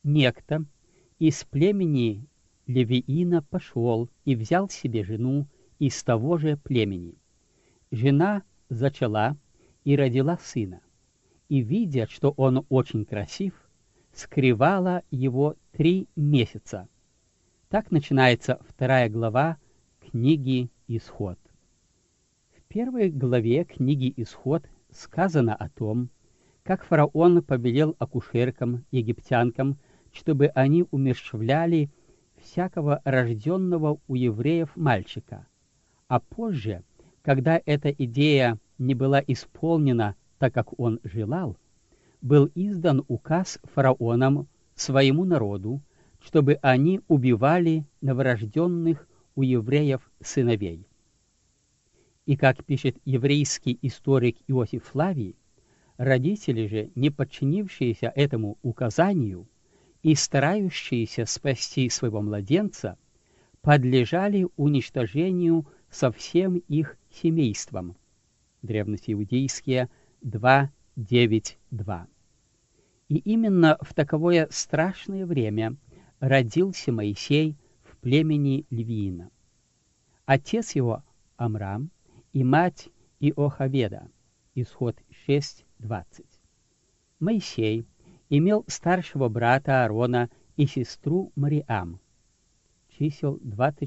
некто из племени Левиина пошел и взял себе жену из того же племени. Жена зачала и родила сына, и, видя, что он очень красив, скрывала его 3 месяца. Так начинается 2 глава книги «Исход». В 1 главе книги «Исход» сказано о том, как фараон повелел акушеркам, египтянкам, чтобы они умерщвляли всякого рожденного у евреев мальчика. А позже, когда эта идея не была исполнена так, как он желал, был издан указ фараоном своему народу, чтобы они убивали новорожденных у евреев сыновей. И как пишет еврейский историк Иосиф Флавий, родители же, не подчинившиеся этому указанию и старающиеся спасти своего младенца, подлежали уничтожению со всем их семейством. Древности иудейские 2:9-2. И именно в таковое страшное время родился Моисей в племени Левиина. Отец его Амрам и мать Иохаведа. Исход 6:20. Моисей имел старшего брата Аарона и сестру Мариам. Чисел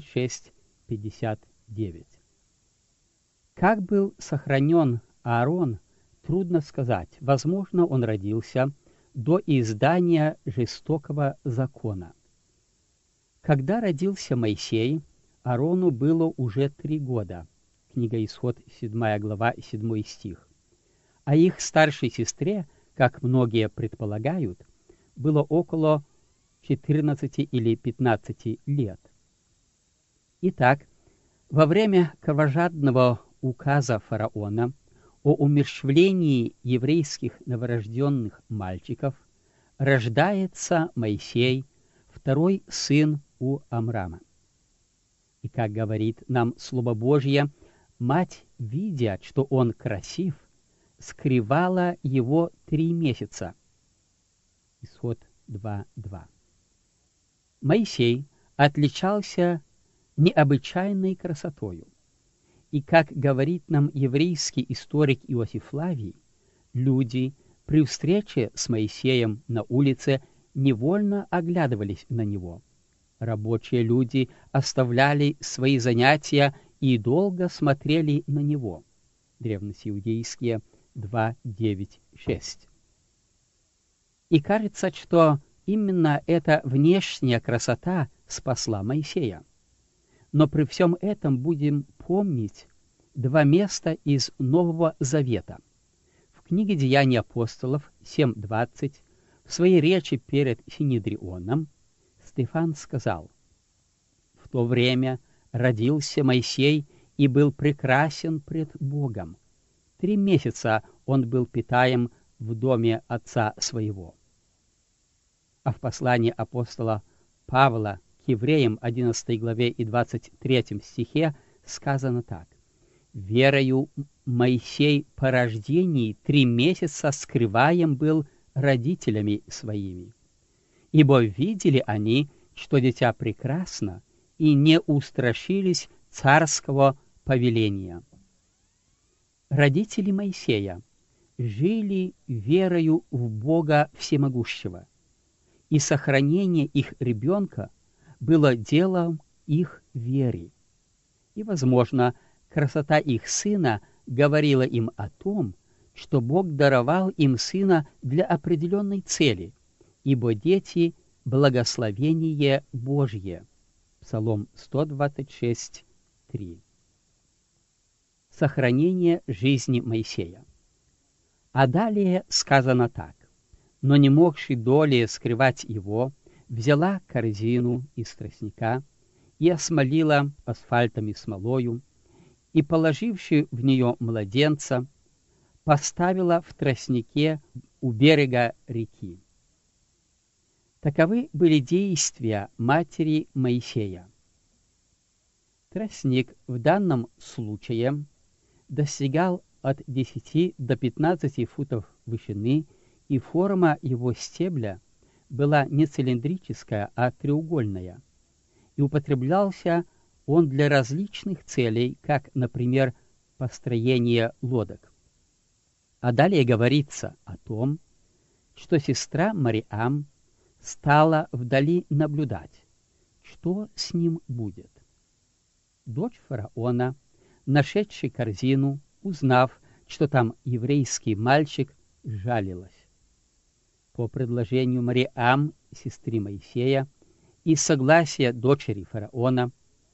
26:59. Как был сохранен Аарон, трудно сказать. Возможно, он родился до издания жестокого закона. Когда родился Моисей, Аарону было уже 3 года. Книга Исход, 7 глава, 7 стих. А их старшей сестре, как многие предполагают, было около 14 или 15 лет. Итак, во время кровожадного указа фараона о умерщвлении еврейских новорожденных мальчиков рождается Моисей, 2-й сын у Амрама. И, как говорит нам Слово Божье, мать, видя, что он красив, скрывала его 3 месяца. Исход 2:2. Моисей отличался необычайной красотою. И, как говорит нам еврейский историк Иосиф Флавий, люди при встрече с Моисеем на улице невольно оглядывались на него. Рабочие люди оставляли свои занятия и долго смотрели на него. Древности иудейские 2:9-6. И кажется, что именно эта внешняя красота спасла Моисея. Но при всем этом будем помнить 2 места из Нового Завета. В книге «Деяния апостолов» 7:20 в своей речи перед Синедрионом Стефан сказал: «В то время родился Моисей и был прекрасен пред Богом. 3 месяца он был питаем в доме отца своего». А в послании апостола Павла к евреям 11 главе и 23 стихе сказано так: «Верою Моисей по рождении 3 месяца скрываем был родителями своими, ибо видели они, что дитя прекрасно, и не устрашились царского повеления». Родители Моисея жили верою в Бога Всемогущего, и сохранение их ребенка было делом их веры. И, возможно, красота их сына говорила им о том, что Бог даровал им сына для определенной цели, ибо дети – благословение Божье. Псалом 126:3. Сохранение жизни Моисея. А далее сказано так: «Но не могши долее скрывать его, взяла корзину из тростника и осмолила асфальтом и смолою, и, положивши в нее младенца, поставила в тростнике у берега реки». Таковы были действия матери Моисея. Тростник в данном случае достигал от 10 до 15 футов вышины, и форма его стебля была не цилиндрическая, а треугольная, и употреблялся он для различных целей, как, например, построение лодок. А далее говорится о том, что сестра Мариам стала вдали наблюдать, что с ним будет. Дочь фараона, нашедшая корзину, узнав, что там еврейский мальчик, жалилась. По предложению Мариам, сестры Моисея, и согласия дочери фараона,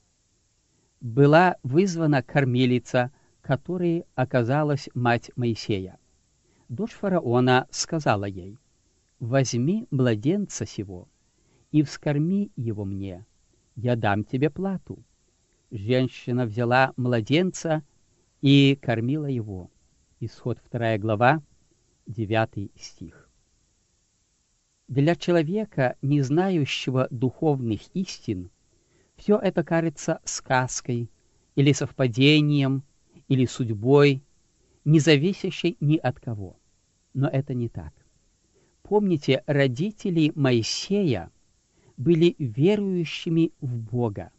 была вызвана кормилица, которой оказалась мать Моисея. Дочь фараона сказала ей: «Возьми младенца сего и вскорми его мне, я дам тебе плату». Женщина взяла младенца и кормила его. Исход 2 глава, 9 стих. Для человека, не знающего духовных истин, все это кажется сказкой или совпадением, или судьбой, не зависящей ни от кого. Но это не так. Помните, родители Моисея были верующими в Бога.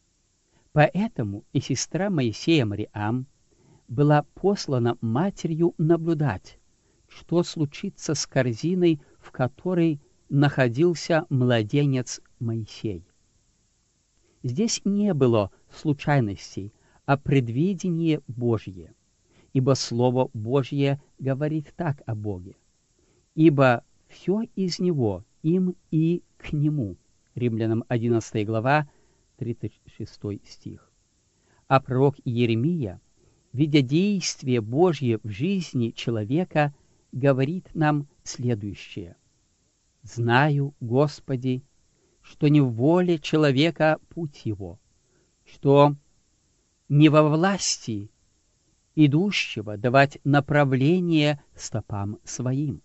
Поэтому и сестра Моисея Мариам была послана матерью наблюдать, что случится с корзиной, в которой находился младенец Моисей. Здесь не было случайностей, а предвидение Божье, ибо Слово Божье говорит так о Боге: «Ибо все из Него, им и к Нему». Римлянам 11 глава, 36 стих. А пророк Иеремия, видя действие Божье в жизни человека, говорит нам следующее: «Знаю, Господи, что не в воле человека путь его, что не во власти идущего давать направление стопам своим».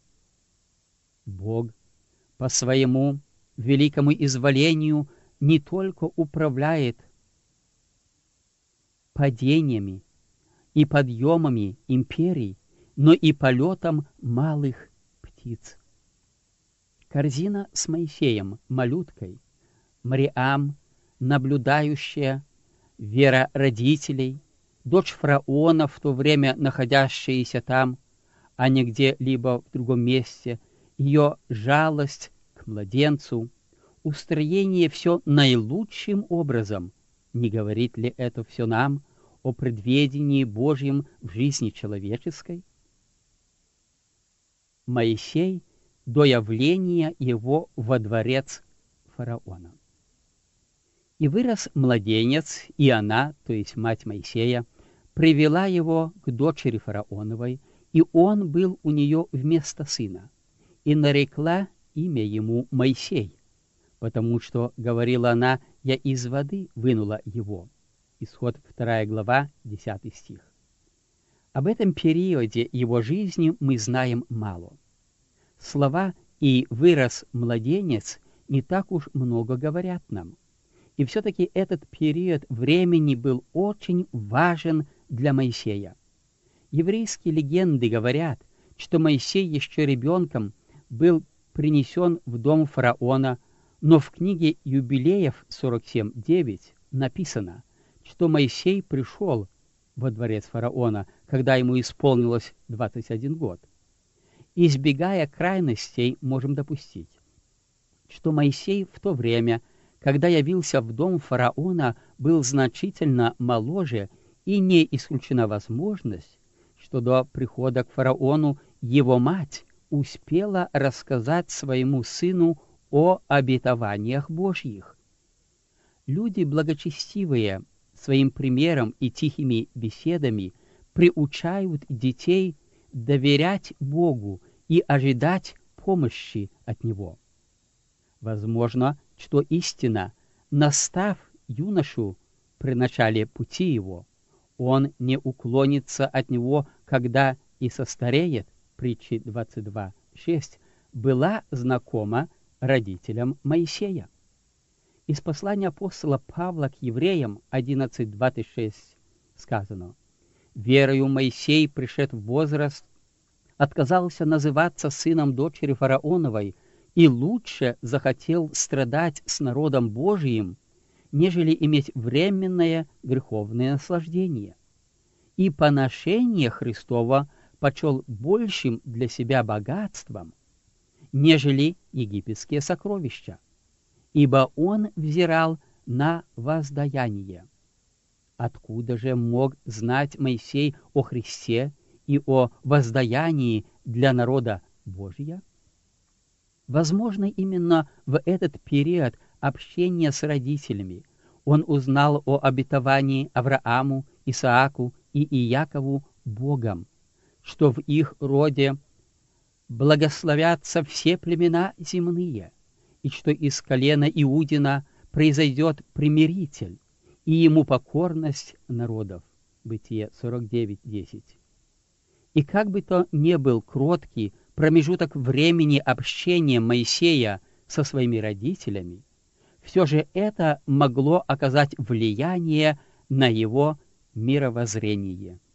Бог по своему великому изволению не только управляет падениями и подъемами империй, но и полетом малых птиц. Корзина с Моисеем, малюткой, Мариам, наблюдающая, вера родителей, дочь фараона, в то время находящаяся там, а не где-либо в другом месте, ее жалость к младенцу, устроение все наилучшим образом. Не говорит ли это все нам о предведении Божьем в жизни человеческой? Моисей до явления его во дворец фараона. И вырос младенец, и она, то есть мать Моисея, привела его к дочери фараоновой, и он был у нее вместо сына, и нарекла имя ему Моисей, потому что, говорила она, я из воды вынула его. Исход 2 глава, 10 стих. Об этом периоде его жизни мы знаем мало. Слова «и вырос младенец» не так уж много говорят нам. И все-таки этот период времени был очень важен для Моисея. Еврейские легенды говорят, что Моисей еще ребенком был принесен в дом фараона, но в книге Юбилеев 47:9 написано, что Моисей пришел во дворец фараона, когда ему исполнилось 21 год. Избегая крайностей, можем допустить, что Моисей в то время, когда явился в дом фараона, был значительно моложе, и не исключена возможность, что до прихода к фараону его мать успела рассказать своему сыну о обетованиях Божьих. Люди благочестивые своим примером и тихими беседами приучают детей доверять Богу и ожидать помощи от Него. Возможно, что истина, настав юношу при начале пути его, он не уклонится от него, когда и состареет, притчи 22:6, была знакома родителям Моисея. Из послания апостола Павла к евреям 11:26 сказано: «Верою Моисей, пришед в возраст, отказался называться сыном дочери фараоновой, и лучше захотел страдать с народом Божиим, нежели иметь временное греховное наслаждение. И поношение Христово почел большим для себя богатством, нежели египетские сокровища, ибо он взирал на воздаяние. Откуда же мог знать Моисей о Христе и о воздаянии для народа Божия? Возможно, именно в этот период общения с родителями он узнал о обетовании Аврааму, Исааку и Иакову Богом, что в их роде благословятся все племена земные, и что из колена Иудина произойдет примиритель, и ему покорность народов. Бытие 49:10. И как бы то ни был кроткий промежуток времени общения Моисея со своими родителями, все же это могло оказать влияние на его мировоззрение.